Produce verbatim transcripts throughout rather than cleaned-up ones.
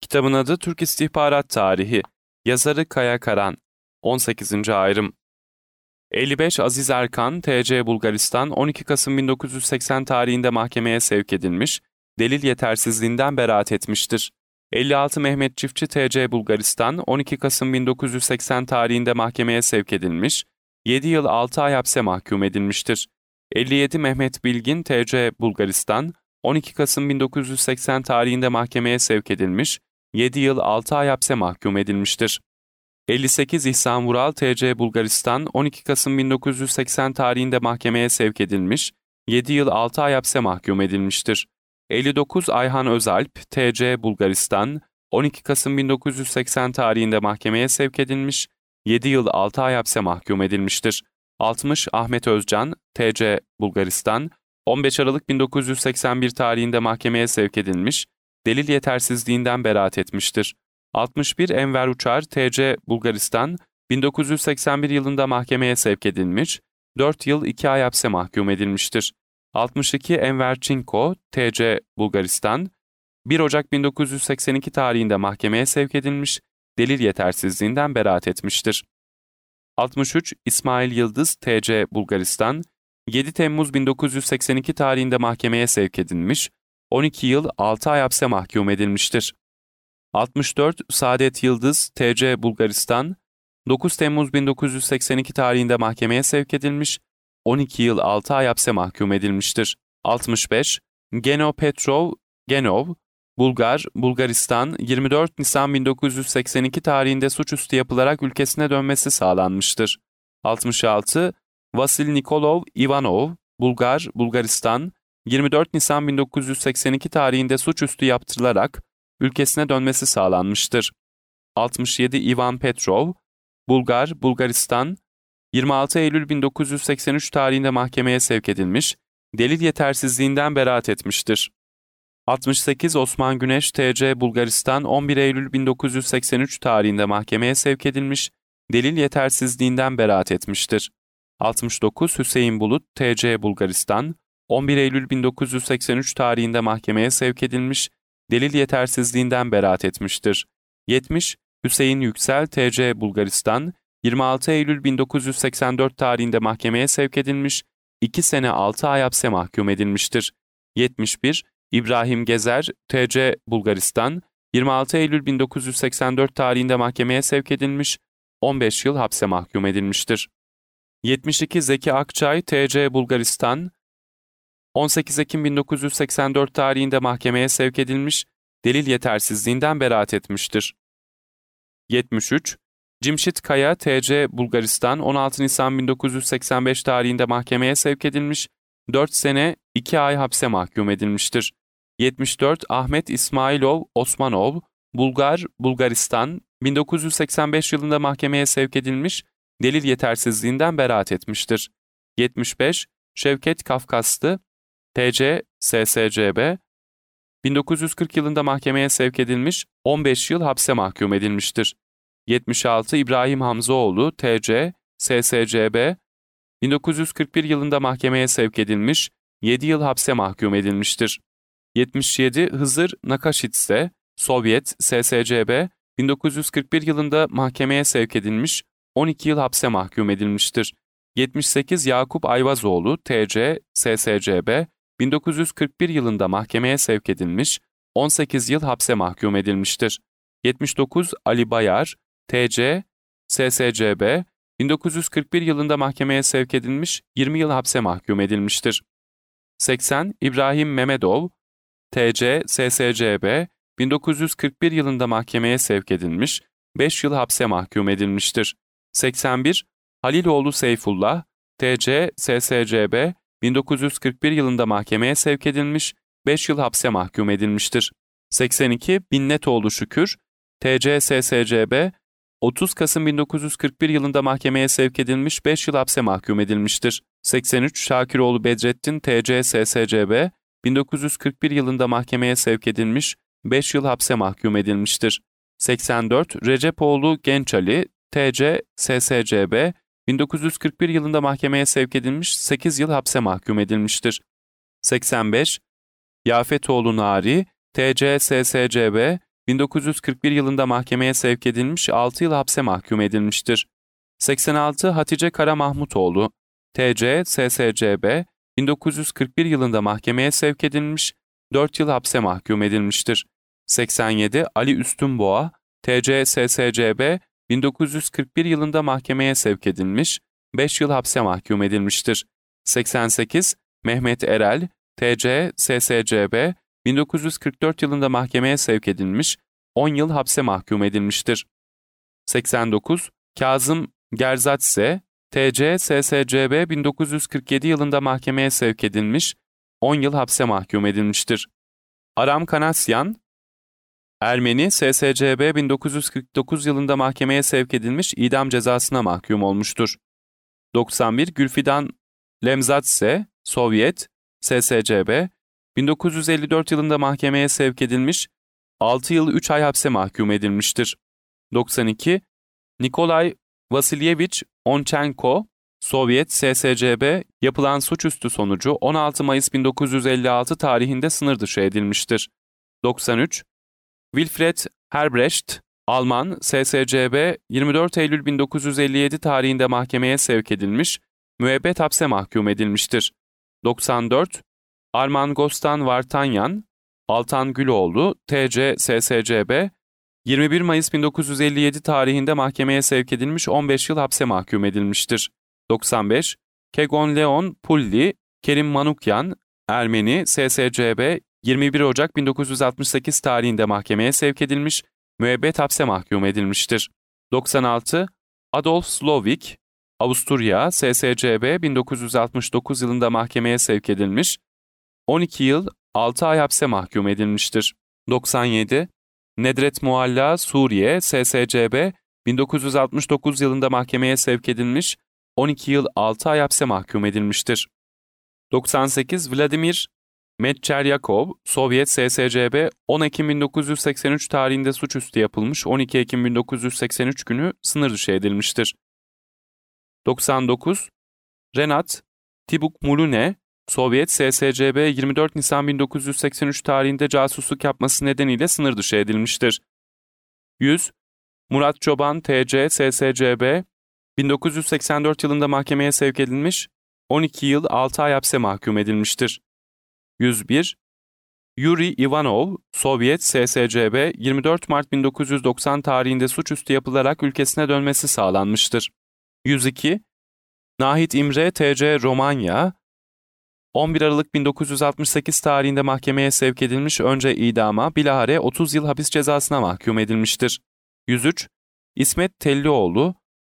Kitabın adı Türk İstihbarat Tarihi. Yazarı Kaya Karan. on sekizinci ayrım. elli beş Aziz Erkan, T C Bulgaristan, on iki Kasım bin dokuz yüz seksen tarihinde mahkemeye sevk edilmiş, delil yetersizliğinden beraat etmiştir. elli altı Mehmet Çiftçi, T C Bulgaristan, on iki Kasım bin dokuz yüz seksen tarihinde mahkemeye sevk edilmiş, yedi yıl altı ay hapse mahkum edilmiştir. elli yedi Mehmet Bilgin, T C Bulgaristan, on iki Kasım bin dokuz yüz seksen tarihinde mahkemeye sevk edilmiş, yedi yıl altı ay hapse mahkum edilmiştir. elli sekiz İhsan Vural, T C Bulgaristan, on iki Kasım bin dokuz yüz seksen tarihinde mahkemeye sevk edilmiş, yedi yıl altı ay hapse mahkum edilmiştir. elli dokuz Ayhan Özalp, T C Bulgaristan, on iki Kasım bin dokuz yüz seksen tarihinde mahkemeye sevk edilmiş, yedi yıl altı ay hapse mahkum edilmiştir. altmış Ahmet Özcan, T C Bulgaristan, on beş Aralık bin dokuz yüz seksen bir tarihinde mahkemeye sevk edilmiş, delil yetersizliğinden beraat etmiştir. altmış bir Enver Uçar, T C Bulgaristan, bin dokuz yüz seksen bir yılında mahkemeye sevk edilmiş, dört yıl iki ay hapse mahkum edilmiştir. altmış iki Enver Çinko, T C Bulgaristan, bir Ocak bin dokuz yüz seksen iki tarihinde mahkemeye sevk edilmiş, delil yetersizliğinden beraat etmiştir. altmış üç İsmail Yıldız, T C Bulgaristan, yedi Temmuz bin dokuz yüz seksen iki tarihinde mahkemeye sevk edilmiş, on iki yıl altı ay hapse mahkum edilmiştir. altmış dört Saadet Yıldız, T C Bulgaristan, dokuz Temmuz bin dokuz yüz seksen iki tarihinde mahkemeye sevk edilmiş, on iki yıl altı ay hapse mahkum edilmiştir. altmış beş Geno Petrov, Genov, Bulgar, Bulgaristan, yirmi dört Nisan bin dokuz yüz seksen iki tarihinde suçüstü yapılarak ülkesine dönmesi sağlanmıştır. altmış altı Vasil Nikolov Ivanov, Bulgar, Bulgaristan, yirmi dört Nisan bin dokuz yüz seksen iki tarihinde suçüstü yaptırılarak ülkesine dönmesi sağlanmıştır. altmış yedi Ivan Petrov, Bulgar, Bulgaristan, yirmi altı Eylül bin dokuz yüz seksen üç tarihinde mahkemeye sevk edilmiş, delil yetersizliğinden beraat etmiştir. altmış sekiz Osman Güneş, T C Bulgaristan, on bir Eylül bin dokuz yüz seksen üç tarihinde mahkemeye sevk edilmiş, delil yetersizliğinden beraat etmiştir. altmış dokuz Hüseyin Bulut, T C Bulgaristan, on bir Eylül bin dokuz yüz seksen üç tarihinde mahkemeye sevk edilmiş, delil yetersizliğinden beraat etmiştir. yetmiş Hüseyin Yüksel, T C Bulgaristan, yirmi altı Eylül bin dokuz yüz seksen dört tarihinde mahkemeye sevk edilmiş, iki sene altı ay hapse mahkum edilmiştir. yetmiş bir İbrahim Gezer, T C Bulgaristan, yirmi altı Eylül bin dokuz yüz seksen dört tarihinde mahkemeye sevk edilmiş, on beş yıl hapse mahkum edilmiştir. yetmiş iki Zeki Akçay, T C Bulgaristan, on sekiz Ekim bin dokuz yüz seksen dört tarihinde mahkemeye sevk edilmiş, delil yetersizliğinden beraat etmiştir. yetmiş üç Cimşit Kaya, T C Bulgaristan, on altı Nisan bin dokuz yüz seksen beş tarihinde mahkemeye sevk edilmiş, dört sene iki ay hapse mahkum edilmiştir. yetmiş dört Ahmet İsmailov Osmanov, Bulgar, Bulgaristan, bin dokuz yüz seksen beş yılında mahkemeye sevk edilmiş, delil yetersizliğinden beraat etmiştir. yetmiş beş Şevket Kafkaslı, T C S S C B, bin dokuz yüz kırk yılında mahkemeye sevk edilmiş, on beş yıl hapse mahkum edilmiştir. yetmiş altı İbrahim Hamzoğlu, T C S S C B, bin dokuz yüz kırk bir yılında mahkemeye sevk edilmiş, yedi yıl hapse mahkum edilmiştir. yetmiş yedi Hızır Nakaşitse, Sovyet S S C B, bin dokuz yüz kırk bir yılında mahkemeye sevk edilmiş, on iki yıl hapse mahkum edilmiştir. yetmiş sekiz Yakup Ayvazoğlu, T C S S C B, bin dokuz yüz kırk bir yılında mahkemeye sevk edilmiş, on sekiz yıl hapse mahkum edilmiştir. yetmiş dokuz Ali Bayar, T C S S C B, bin dokuz yüz kırk bir yılında mahkemeye sevk edilmiş, yirmi yıl hapse mahkum edilmiştir. seksen İbrahim Memedov, T C S S C B, bin dokuz yüz kırk bir yılında mahkemeye sevk edilmiş, beş yıl hapse mahkum edilmiştir. seksen bir Haliloğlu Seyfullah, T C S S C B, bin dokuz yüz kırk bir yılında mahkemeye sevk edilmiş, beş yıl hapse mahkum edilmiştir. seksen iki Binnetoğlu Şükür, T C S S C B, otuz Kasım bin dokuz yüz kırk bir yılında mahkemeye sevk edilmiş, beş yıl hapse mahkum edilmiştir. seksen üç Şakiroğlu Bedrettin, T C S S C B, bin dokuz yüz kırk bir yılında mahkemeye sevk edilmiş, beş yıl hapse mahkum edilmiştir. seksen dört Recepoğlu Gençali, T C S S C B, bin dokuz yüz kırk bir yılında mahkemeye sevk edilmiş, sekiz yıl hapse mahkum edilmiştir. seksen beş Yafetoğlu Nari, T C S S C B, bin dokuz yüz kırk bir yılında mahkemeye sevk edilmiş, altı yıl hapse mahkum edilmiştir. seksen altı Hatice Kara Mahmutoğlu, T C S S C B, bin dokuz yüz kırk bir yılında mahkemeye sevk edilmiş, dört yıl hapse mahkum edilmiştir. seksen yedi Ali Üstünboğa, T C S S C B, bin dokuz yüz kırk bir yılında mahkemeye sevk edilmiş, beş yıl hapse mahkum edilmiştir. seksen sekiz Mehmet Erel, T C S S C B, bin dokuz yüz kırk dört yılında mahkemeye sevk edilmiş, on yıl hapse mahkum edilmiştir. seksen dokuz Kazım Gerzatse, T C S S C B, bin dokuz yüz kırk yedi yılında mahkemeye sevk edilmiş, on yıl hapse mahkum edilmiştir. Aram Kanasyan, Ermeni, S S C B, bin dokuz yüz kırk dokuz yılında mahkemeye sevk edilmiş, idam cezasına mahkum olmuştur. doksan bir Gülfidan Lemzadze, Sovyet, S S C B, bin dokuz yüz elli dört yılında mahkemeye sevk edilmiş, altı yıl üç ay hapse mahkum edilmiştir. doksan iki Nikolay Vasilyevich Onchenko, Sovyet, S S C B, yapılan suçüstü sonucu on altı Mayıs bin dokuz yüz elli altı tarihinde sınır dışı edilmiştir. doksan üç Wilfried Herbrecht, Alman, S S C B, yirmi dört Eylül bin dokuz yüz elli yedi tarihinde mahkemeye sevk edilmiş, müebbet hapse mahkum edilmiştir. doksan dört Arman Gostan Vartanyan, Altan Güloğlu, T C S S C B, yirmi bir Mayıs bin dokuz yüz elli yedi tarihinde mahkemeye sevk edilmiş, on beş yıl hapse mahkum edilmiştir. doksan beş Kegon Leon Pulli, Kerim Manukyan, Ermeni, S S C B, yirmi bir Ocak bin dokuz yüz altmış sekiz tarihinde mahkemeye sevk edilmiş, müebbet hapse mahkum edilmiştir. doksan altı Adolf Slovik, Avusturya, S S C B, bin dokuz yüz altmış dokuz yılında mahkemeye sevk edilmiş, on iki yıl altı ay hapse mahkum edilmiştir. doksan yedi Nedret Mualla, Suriye, S S C B, bin dokuz yüz altmış dokuz yılında mahkemeye sevk edilmiş, on iki yıl altı ay hapse mahkum edilmiştir. doksan sekiz Vladimir Medcheryakov, Sovyet, S S C B, on Ekim bin dokuz yüz seksen üç tarihinde suçüstü yapılmış, on iki Ekim bin dokuz yüz seksen üç günü sınır dışı edilmiştir. doksan dokuz Renat Tibuk-Mulune, Sovyet, S S C B, yirmi dört Nisan bin dokuz yüz seksen üç tarihinde casusluk yapması nedeniyle sınır dışı edilmiştir. yüz Murat Çoban, T C S S C B, bin dokuz yüz seksen dört yılında mahkemeye sevk edilmiş, on iki yıl altı ay hapse mahkum edilmiştir. yüz bir Yuri Ivanov, Sovyet, S S C B, yirmi dört Mart bin dokuz yüz doksan tarihinde suçüstü yapılarak ülkesine dönmesi sağlanmıştır. yüz iki Nahit İmre, T C Romanya, on bir Aralık bin dokuz yüz altmış sekiz tarihinde mahkemeye sevk edilmiş, önce idama, bilahare otuz yıl hapis cezasına mahkum edilmiştir. yüz üç İsmet Tellioğlu,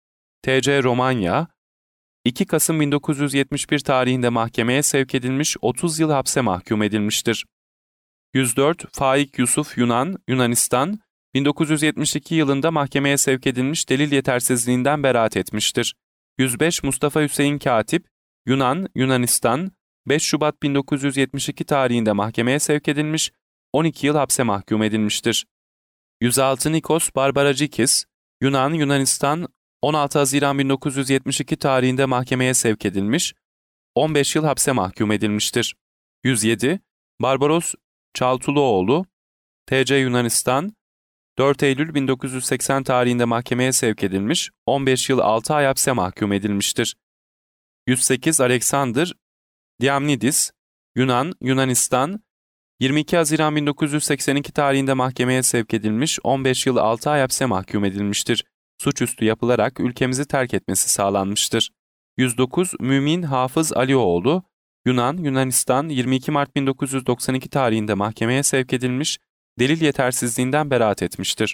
T C Romanya, iki Kasım bin dokuz yüz yetmiş bir tarihinde mahkemeye sevk edilmiş, otuz yıl hapse mahkum edilmiştir. yüz dört Faik Yusuf Yunan, Yunanistan, bin dokuz yüz yetmiş iki yılında mahkemeye sevk edilmiş, delil yetersizliğinden beraat etmiştir. yüz beş Mustafa Hüseyin Katip, Yunan, Yunanistan, beş Şubat bin dokuz yüz yetmiş iki tarihinde mahkemeye sevk edilmiş, on iki yıl hapse mahkum edilmiştir. yüz altı Nikos Barbaracikis, Yunan, Yunanistan, on altı Haziran bin dokuz yüz yetmiş iki tarihinde mahkemeye sevk edilmiş, on beş yıl hapse mahkum edilmiştir. yüz yedi Barbaros Çaltıloğlu, T C Yunanistan, dört Eylül bin dokuz yüz seksen tarihinde mahkemeye sevk edilmiş, on beş yıl altı ay hapse mahkum edilmiştir. yüz sekiz Alexander Diamnidis, Yunan, Yunanistan, yirmi iki Haziran bin dokuz yüz seksen iki tarihinde mahkemeye sevk edilmiş, on beş yıl altı ay hapse mahkum edilmiştir. Suçüstü yapılarak ülkemizi terk etmesi sağlanmıştır. yüz dokuz Mümin Hafız Alioğlu, Yunan, Yunanistan, yirmi iki Mart bin dokuz yüz doksan iki tarihinde mahkemeye sevk edilmiş, delil yetersizliğinden beraat etmiştir.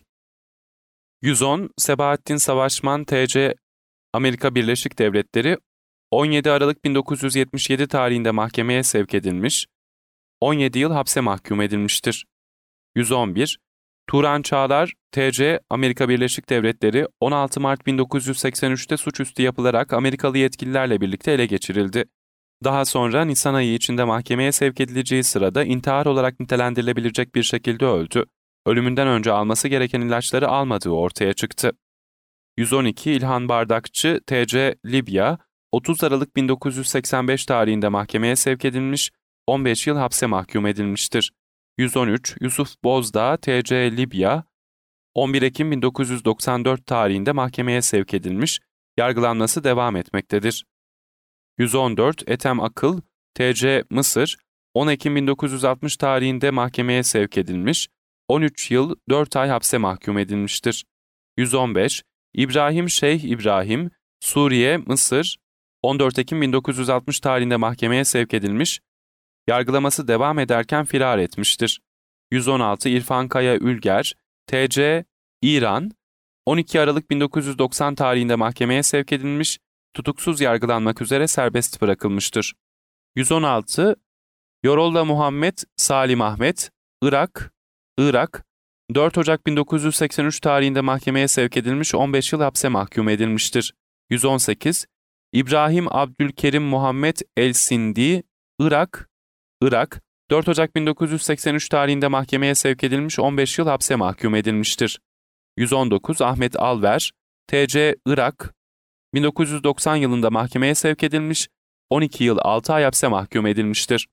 yüz on Sebahattin Savaşman, T C Amerika Birleşik Devletleri, on yedi Aralık bin dokuz yüz yetmiş yedi tarihinde mahkemeye sevk edilmiş, on yedi yıl hapse mahkum edilmiştir. yüz on bir Turan Çağlar, T C Amerika Birleşik Devletleri, on altı Mart bin dokuz yüz seksen üçte suçüstü yapılarak Amerikalı yetkililerle birlikte ele geçirildi. Daha sonra Nisan ayı içinde mahkemeye sevk edileceği sırada intihar olarak nitelendirilebilecek bir şekilde öldü. Ölümünden önce alması gereken ilaçları almadığı ortaya çıktı. yüz on iki İlhan Bardakçı, T C Libya, otuz Aralık bin dokuz yüz seksen beş tarihinde mahkemeye sevk edilmiş, on beş yıl hapse mahkum edilmiştir. yüz on üç Yusuf Bozdağ T C Libya on bir Ekim bin dokuz yüz doksan dört tarihinde mahkemeye sevk edilmiş, yargılanması devam etmektedir. yüz on dört Ethem Akıl T C Mısır on Ekim bin dokuz yüz altmış tarihinde mahkemeye sevk edilmiş, on üç yıl dört ay hapse mahkum edilmiştir. yüz on beş İbrahim Şeyh İbrahim Suriye, Mısır on dört Ekim bin dokuz yüz altmış tarihinde mahkemeye sevk edilmiş, yargılaması devam ederken firar etmiştir. yüz on altı İrfan Kaya Ülger T C İran on iki Aralık bin dokuz yüz doksan tarihinde mahkemeye sevk edilmiş, tutuksuz yargılanmak üzere serbest bırakılmıştır. yüz on altı Yorolda Muhammed Salim Ahmet Irak Irak dört Ocak bin dokuz yüz seksen üç tarihinde mahkemeye sevk edilmiş, on beş yıl hapse mahkum edilmiştir. yüz on sekiz İbrahim Abdülkerim Muhammed El-Sindi Irak Irak dört Ocak bin dokuz yüz seksen üç tarihinde mahkemeye sevk edilmiş, on beş yıl hapse mahkum edilmiştir. yüz on dokuz Ahmet Alver T C Irak bin dokuz yüz doksan yılında mahkemeye sevk edilmiş, on iki yıl altı ay hapse mahkum edilmiştir.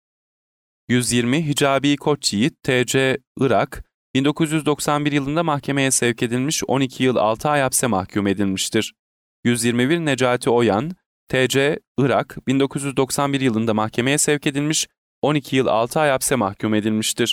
yüz yirmi Hicabi Koçyiğit T C Irak bin dokuz yüz doksan bir yılında mahkemeye sevk edilmiş, on iki yıl altı ay hapse mahkum edilmiştir. yüz yirmi bir Necati Oyan T C Irak bin dokuz yüz doksan bir yılında mahkemeye sevk edilmiş, on iki yıl altı ay hapse mahkum edilmiştir.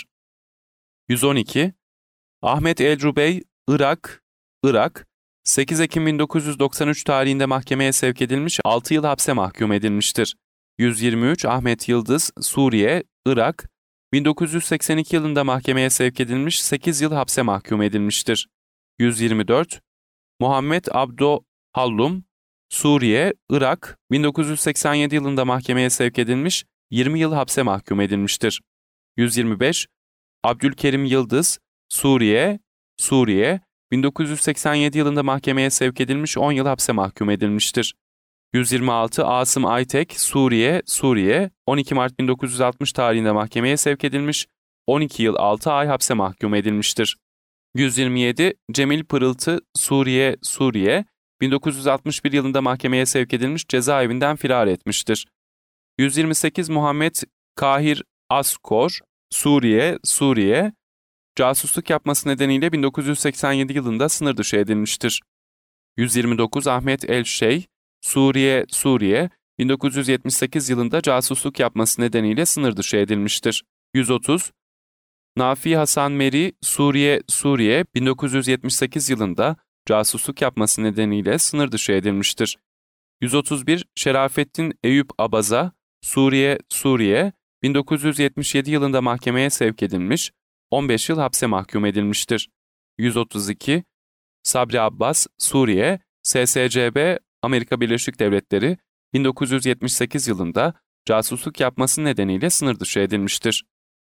yüz on iki Ahmet El-Rubey Irak Irak sekiz Ekim bin dokuz yüz doksan üç tarihinde mahkemeye sevk edilmiş, altı yıl hapse mahkum edilmiştir. yüz yirmi üç Ahmet Yıldız Suriye Irak bin dokuz yüz seksen iki yılında mahkemeye sevk edilmiş, sekiz yıl hapse mahkum edilmiştir. yüz yirmi dört Muhammed Abdo Hallum Suriye Irak bin dokuz yüz seksen yedi yılında mahkemeye sevk edilmiş, yirmi yıl hapse mahkum edilmiştir. yüz yirmi beş Abdülkerim Yıldız Suriye Suriye bin dokuz yüz seksen yedi yılında mahkemeye sevk edilmiş, on yıl hapse mahkum edilmiştir. yüz yirmi altı Asım Aytek Suriye Suriye on iki Mart bin dokuz yüz altmış tarihinde mahkemeye sevk edilmiş, on iki yıl altı ay hapse mahkum edilmiştir. yüz yirmi yedi Cemil Pırıltı Suriye Suriye bin dokuz yüz altmış bir yılında mahkemeye sevk edilmiş, cezaevinden firar etmiştir. yüz yirmi sekiz Muhammed Kahir Askor Suriye Suriye casusluk yapması nedeniyle bin dokuz yüz seksen yedi yılında sınır dışı edilmiştir. yüz yirmi dokuz Ahmet El-Şeyh Suriye Suriye bin dokuz yüz yetmiş sekiz yılında casusluk yapması nedeniyle sınır dışı edilmiştir. yüz otuz Nafi Hasan Meri Suriye Suriye bin dokuz yüz yetmiş sekiz yılında casusluk yapması nedeniyle sınır dışı edilmiştir. yüz otuz bir Şerafettin Eyüp Abaza Suriye Suriye bin dokuz yüz yetmiş yedi yılında mahkemeye sevk edilmiş, on beş yıl hapse mahkum edilmiştir. yüz otuz iki Sabri Abbas Suriye S S C B Amerika Birleşik Devletleri bin dokuz yüz yetmiş sekiz yılında casusluk yapması nedeniyle sınır dışı edilmiştir.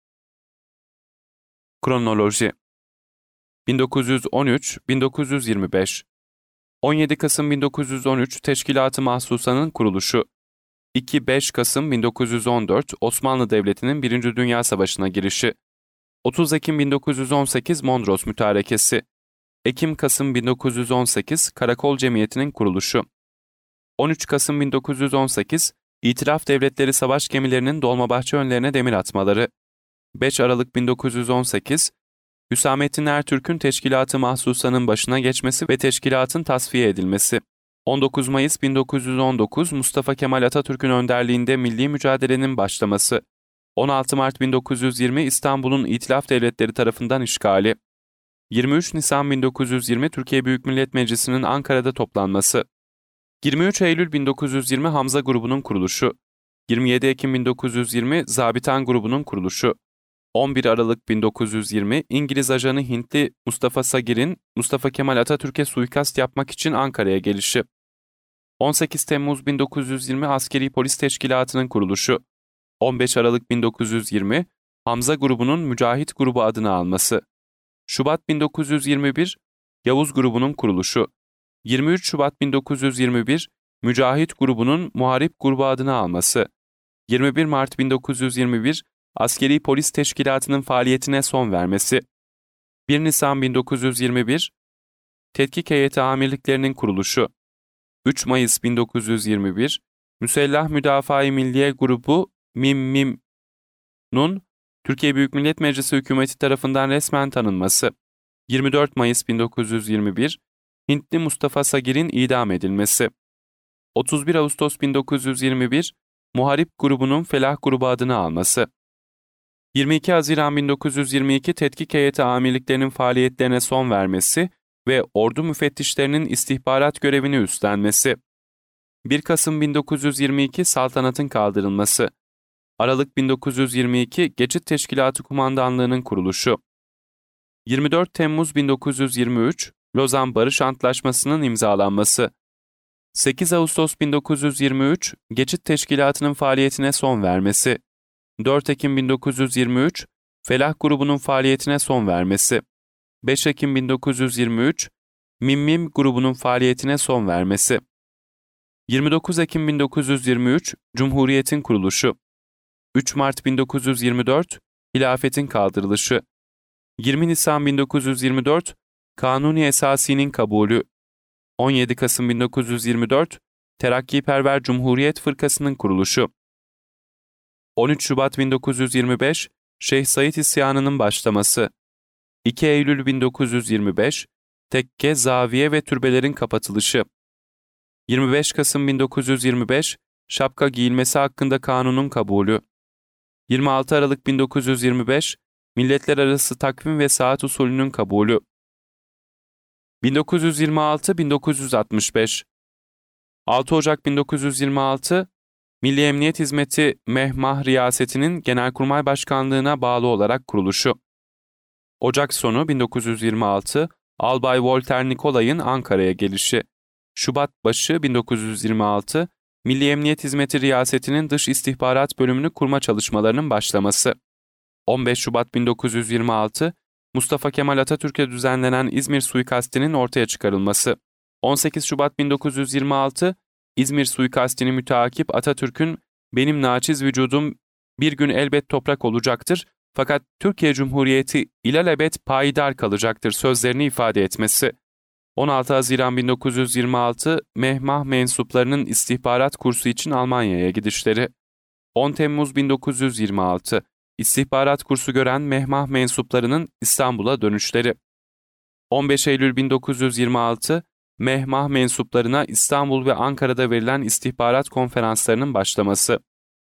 Kronoloji bin dokuz yüz on üç - bin dokuz yüz yirmi beş on yedi Kasım bin dokuz yüz on üç Teşkilat-ı Mahsusa'nın kuruluşu iki beş Kasım bin dokuz yüz on dört Osmanlı Devleti'nin Birinci Dünya Savaşı'na girişi otuz Ekim bin dokuz yüz on sekiz Mondros Mütarekesi Ekim-Kasım bin dokuz yüz on sekiz Karakol Cemiyeti'nin kuruluşu on üç Kasım bin dokuz yüz on sekiz İtilaf Devletleri savaş gemilerinin Dolmabahçe önlerine demir atmaları beş Aralık bin dokuz yüz on sekiz Hüsamettin Ertürk'ün Teşkilat-ı Mahsusa'nın başına geçmesi ve teşkilatın tasfiye edilmesi on dokuz Mayıs bin dokuz yüz on dokuz Mustafa Kemal Atatürk'ün önderliğinde milli mücadelenin başlaması on altı Mart bin dokuz yüz yirmi İstanbul'un İtilaf Devletleri tarafından işgali yirmi üç Nisan bin dokuz yüz yirmi Türkiye Büyük Millet Meclisi'nin Ankara'da toplanması yirmi üç Eylül bin dokuz yüz yirmi Hamza grubunun kuruluşu yirmi yedi Ekim bin dokuz yüz yirmi Zabitan grubunun kuruluşu on bir Aralık bin dokuz yüz yirmi İngiliz ajanı Hintli Mustafa Sagir'in Mustafa Kemal Atatürk'e suikast yapmak için Ankara'ya gelişi on sekiz Temmuz bin dokuz yüz yirmi Askeri Polis Teşkilatı'nın kuruluşu on beş Aralık bin dokuz yüz yirmi Hamza grubunun Mücahit grubu adını alması Şubat bin dokuz yüz yirmi bir Yavuz grubunun kuruluşu yirmi üç Şubat bin dokuz yüz yirmi bir Mücahit grubunun Muharip grubu adını alması yirmi bir Mart bin dokuz yüz yirmi bir Askeri Polis Teşkilatı'nın faaliyetine son vermesi bir Nisan bin dokuz yüz yirmi bir Tetkik Heyeti Amirliklerinin kuruluşu üç Mayıs bin dokuz yüz yirmi bir Müsellah Müdafaa-i Milliye Grubu MİM-MİM'nun Türkiye Büyük Millet Meclisi hükümeti tarafından resmen tanınması. yirmi dört Mayıs bin dokuz yüz yirmi bir, Hintli Mustafa Sagir'in idam edilmesi. otuz bir Ağustos bin dokuz yüz yirmi bir, Muharip grubunun Felah grubu adını alması. yirmi iki Haziran bin dokuz yüz yirmi iki, tetkik heyeti amirliklerinin faaliyetlerine son vermesi ve ordu müfettişlerinin istihbarat görevini üstlenmesi. bir Kasım bin dokuz yüz yirmi iki, saltanatın kaldırılması. Aralık bin dokuz yüz yirmi iki, Geçit Teşkilatı Kumandanlığı'nın kuruluşu. yirmi dört Temmuz bin dokuz yüz yirmi üç, Lozan Barış Antlaşması'nın imzalanması. sekiz Ağustos bin dokuz yüz yirmi üç, Geçit Teşkilatı'nın faaliyetine son vermesi. dört Ekim bin dokuz yüz yirmi üç, Felah grubunun faaliyetine son vermesi. beş Ekim bin dokuz yüz yirmi üç, Mimmim grubunun faaliyetine son vermesi. yirmi dokuz Ekim bin dokuz yüz yirmi üç, Cumhuriyet'in kuruluşu. üç Mart bin dokuz yüz yirmi dört, Hilafetin kaldırılışı. yirmi Nisan bin dokuz yüz yirmi dört, Kanuni Esasi'nin kabulü. on yedi Kasım bin dokuz yüz yirmi dört, Terakkiperver Cumhuriyet Fırkası'nın kuruluşu. on üç Şubat bin dokuz yüz yirmi beş, Şeyh Said isyanının başlaması. iki Eylül bin dokuz yüz yirmi beş, tekke, zaviye ve türbelerin kapatılışı. yirmi beş Kasım bin dokuz yüz yirmi beş, şapka giyilmesi hakkında kanunun kabulü. yirmi altı Aralık bin dokuz yüz yirmi beş, milletler arası takvim ve saat usulünün kabulü. bin dokuz yüz yirmi altı bin dokuz yüz altmış beş, altı Ocak bin dokuz yüz yirmi altı, Milli Emniyet Hizmeti Mehmah Riyaseti'nin Genelkurmay Başkanlığı'na bağlı olarak kuruluşu. Ocak sonu bin dokuz yüz yirmi altı, Albay Volter Nikolay'ın Ankara'ya gelişi. Şubat başı bin dokuz yüz yirmi altı, Milli Emniyet Hizmeti Riyaseti'nin Dış İstihbarat Bölümünü kurma çalışmalarının başlaması. on beş Şubat bin dokuz yüz yirmi altı, Mustafa Kemal Atatürk'e düzenlenen İzmir suikastinin ortaya çıkarılması. on sekiz Şubat bin dokuz yüz yirmi altı, İzmir suikastini müteakip Atatürk'ün "Benim naçiz vücudum bir gün elbet toprak olacaktır fakat Türkiye Cumhuriyeti ilelebet payidar kalacaktır" sözlerini ifade etmesi. on altı Haziran bin dokuz yüz yirmi altı, Mehmah mensuplarının istihbarat kursu için Almanya'ya gidişleri. on Temmuz bin dokuz yüz yirmi altı, istihbarat kursu gören Mehmah mensuplarının İstanbul'a dönüşleri. on beş Eylül bin dokuz yüz yirmi altı, Mehmah mensuplarına İstanbul ve Ankara'da verilen istihbarat konferanslarının başlaması.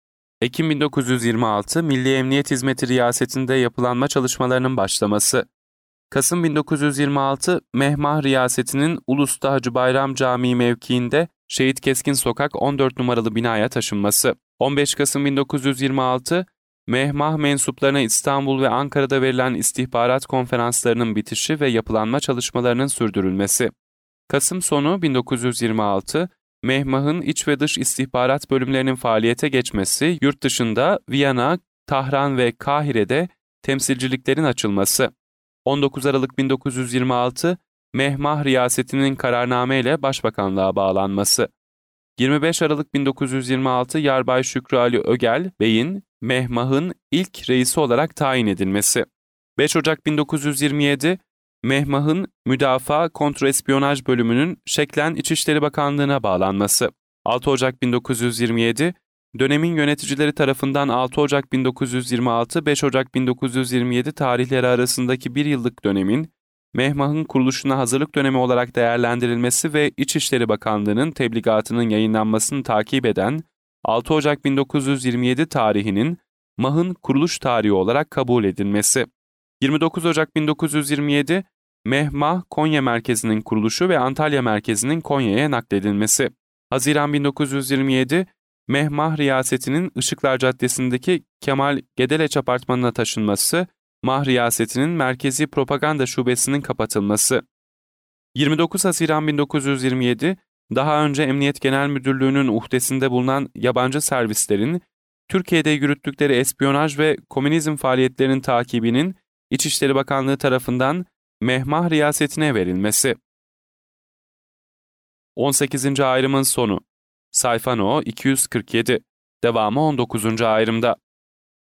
Ekim bin dokuz yüz yirmi altı, Milli Emniyet Hizmeti Riyaseti'nde yapılanma çalışmalarının başlaması. Kasım bin dokuz yüz yirmi altı, Mehmah Riyaseti'nin Ulus'ta Hacı Bayram Camii mevkiinde Şehit Keskin Sokak on dört numaralı binaya taşınması. on beş Kasım bin dokuz yüz yirmi altı, Mehmah mensuplarına İstanbul ve Ankara'da verilen istihbarat konferanslarının bitişi ve yapılanma çalışmalarının sürdürülmesi. Kasım sonu bin dokuz yüz yirmi altı, Mehmah'ın iç ve dış istihbarat bölümlerinin faaliyete geçmesi, yurt dışında Viyana, Tahran ve Kahire'de temsilciliklerin açılması. on dokuz Aralık bin dokuz yüz yirmi altı, Mehmah Riyaseti'nin kararname ile Başbakanlığa bağlanması. yirmi beş Aralık bin dokuz yüz yirmi altı, Yarbay Şükrü Ali Ögel Bey'in Mehmah'ın ilk reisi olarak tayin edilmesi. beş Ocak bin dokuz yüz yirmi yedi, Mehmah'ın Müdafaa Kontrespiyonaj Bölümünün şeklen İçişleri Bakanlığı'na bağlanması. altı Ocak bin dokuz yüz yirmi yedi, dönemin yöneticileri tarafından altı Ocak bin dokuz yüz yirmi altı - beş Ocak bin dokuz yüz yirmi yedi tarihleri arasındaki bir yıllık dönemin Mehmah'ın kuruluşuna hazırlık dönemi olarak değerlendirilmesi ve İçişleri Bakanlığı'nın tebligatının yayınlanmasını takip eden altı Ocak bin dokuz yüz yirmi yedi tarihinin Mah'ın kuruluş tarihi olarak kabul edilmesi. yirmi dokuz Ocak bin dokuz yüz yirmi yedi, Mehmah Konya Merkezi'nin kuruluşu ve Antalya Merkezi'nin Konya'ya nakledilmesi. Haziran bin dokuz yüz yirmi yedi, Mehmah Riyaseti'nin Işıklar Caddesi'ndeki Kemal Gedeleç Apartmanı'na taşınması, Mah Riyaseti'nin Merkezi Propaganda Şubesi'nin kapatılması. yirmi dokuz Haziran bin dokuz yüz yirmi yedi, daha önce Emniyet Genel Müdürlüğü'nün uhdesinde bulunan yabancı servislerin, Türkiye'de yürüttükleri espiyonaj ve komünizm faaliyetlerinin takibinin İçişleri Bakanlığı tarafından Mehmah Riyaseti'ne verilmesi. on sekizinci ayrımın sonu. Sayfa No. iki yüz kırk yedi. Devamı on dokuzuncu ayrımda.